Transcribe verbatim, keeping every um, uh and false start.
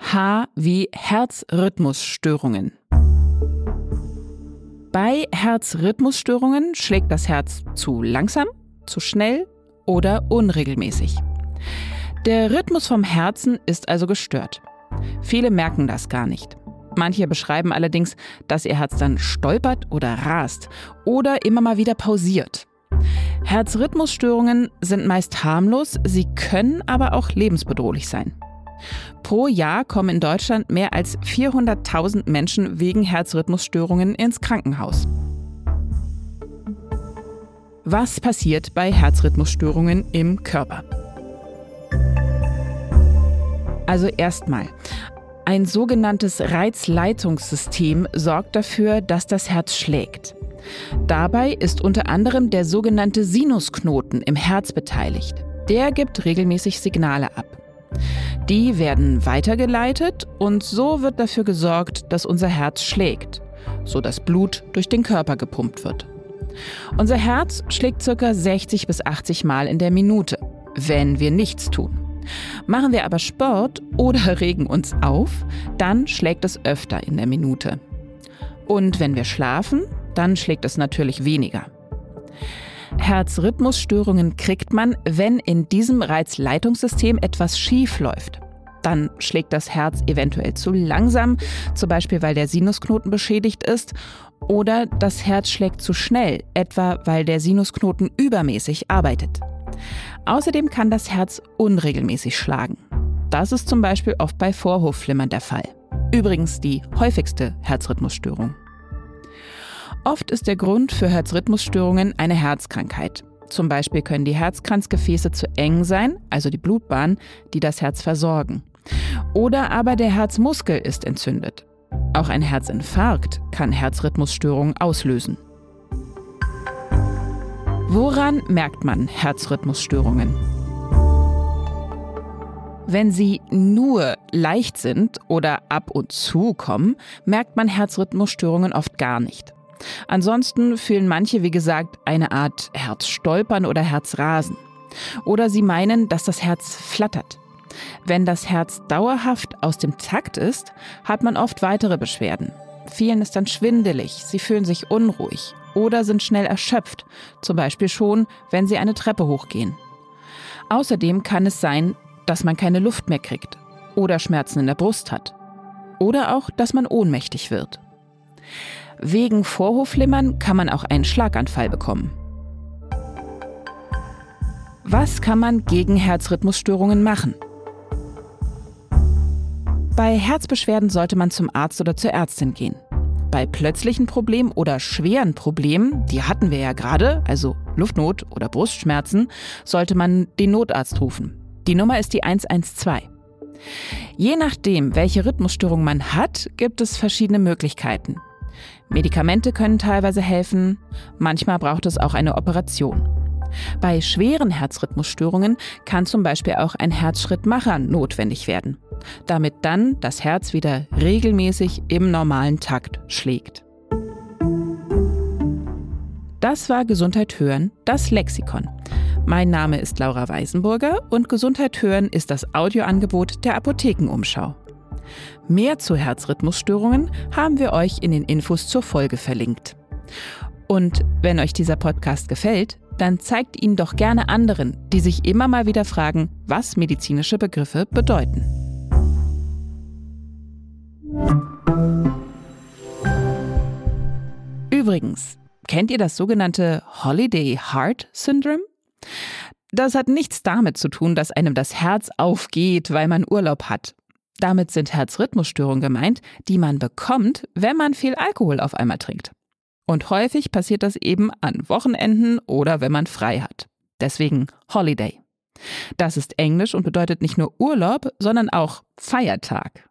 H wie Herzrhythmusstörungen. Bei Herzrhythmusstörungen schlägt das Herz zu langsam, zu schnell oder unregelmäßig. Der Rhythmus vom Herzen ist also gestört. Viele merken das gar nicht. Manche beschreiben allerdings, dass ihr Herz dann stolpert oder rast oder immer mal wieder pausiert. Herzrhythmusstörungen sind meist harmlos, sie können aber auch lebensbedrohlich sein. Pro Jahr kommen in Deutschland mehr als vierhunderttausend Menschen wegen Herzrhythmusstörungen ins Krankenhaus. Was passiert bei Herzrhythmusstörungen im Körper? Also erstmal, ein sogenanntes Reizleitungssystem sorgt dafür, dass das Herz schlägt. Dabei ist unter anderem der sogenannte Sinusknoten im Herz beteiligt. Der gibt regelmäßig Signale ab. Die werden weitergeleitet und so wird dafür gesorgt, dass unser Herz schlägt, sodass Blut durch den Körper gepumpt wird. Unser Herz schlägt ca. sechzig bis achtzig Mal in der Minute, wenn wir nichts tun. Machen wir aber Sport oder regen uns auf, dann schlägt es öfter in der Minute. Und wenn wir schlafen, dann schlägt es natürlich weniger. Herzrhythmusstörungen kriegt man, wenn in diesem Reizleitungssystem etwas schief läuft. Dann schlägt das Herz eventuell zu langsam, zum Beispiel weil der Sinusknoten beschädigt ist, oder das Herz schlägt zu schnell, etwa weil der Sinusknoten übermäßig arbeitet. Außerdem kann das Herz unregelmäßig schlagen. Das ist zum Beispiel oft bei Vorhofflimmern der Fall. Übrigens die häufigste Herzrhythmusstörung. Oft ist der Grund für Herzrhythmusstörungen eine Herzkrankheit. Zum Beispiel können die Herzkranzgefäße zu eng sein, also die Blutbahn, die das Herz versorgen. Oder aber der Herzmuskel ist entzündet. Auch ein Herzinfarkt kann Herzrhythmusstörungen auslösen. Woran merkt man Herzrhythmusstörungen? Wenn sie nur leicht sind oder ab und zu kommen, merkt man Herzrhythmusstörungen oft gar nicht. Ansonsten fühlen manche, wie gesagt, eine Art Herzstolpern oder Herzrasen. Oder sie meinen, dass das Herz flattert. Wenn das Herz dauerhaft aus dem Takt ist, hat man oft weitere Beschwerden. Vielen ist dann schwindelig, sie fühlen sich unruhig oder sind schnell erschöpft, zum Beispiel schon, wenn sie eine Treppe hochgehen. Außerdem kann es sein, dass man keine Luft mehr kriegt oder Schmerzen in der Brust hat. Oder auch, dass man ohnmächtig wird. Wegen Vorhofflimmern kann man auch einen Schlaganfall bekommen. Was kann man gegen Herzrhythmusstörungen machen? Bei Herzbeschwerden sollte man zum Arzt oder zur Ärztin gehen. Bei plötzlichen Problemen oder schweren Problemen, die hatten wir ja gerade, also Luftnot oder Brustschmerzen, sollte man den Notarzt rufen. Die Nummer ist die eins eins zwei. Je nachdem, welche Rhythmusstörung man hat, gibt es verschiedene Möglichkeiten. Medikamente können teilweise helfen, manchmal braucht es auch eine Operation. Bei schweren Herzrhythmusstörungen kann zum Beispiel auch ein Herzschrittmacher notwendig werden, damit dann das Herz wieder regelmäßig im normalen Takt schlägt. Das war Gesundheit hören, das Lexikon. Mein Name ist Laura Weisenburger und Gesundheit hören ist das Audioangebot der Apothekenumschau. Mehr zu Herzrhythmusstörungen haben wir euch in den Infos zur Folge verlinkt. Und wenn euch dieser Podcast gefällt, dann zeigt ihn doch gerne anderen, die sich immer mal wieder fragen, was medizinische Begriffe bedeuten. Übrigens, kennt ihr das sogenannte Holiday Heart Syndrome? Das hat nichts damit zu tun, dass einem das Herz aufgeht, weil man Urlaub hat. Damit sind Herzrhythmusstörungen gemeint, die man bekommt, wenn man viel Alkohol auf einmal trinkt. Und häufig passiert das eben an Wochenenden oder wenn man frei hat. Deswegen Holiday. Das ist Englisch und bedeutet nicht nur Urlaub, sondern auch Feiertag.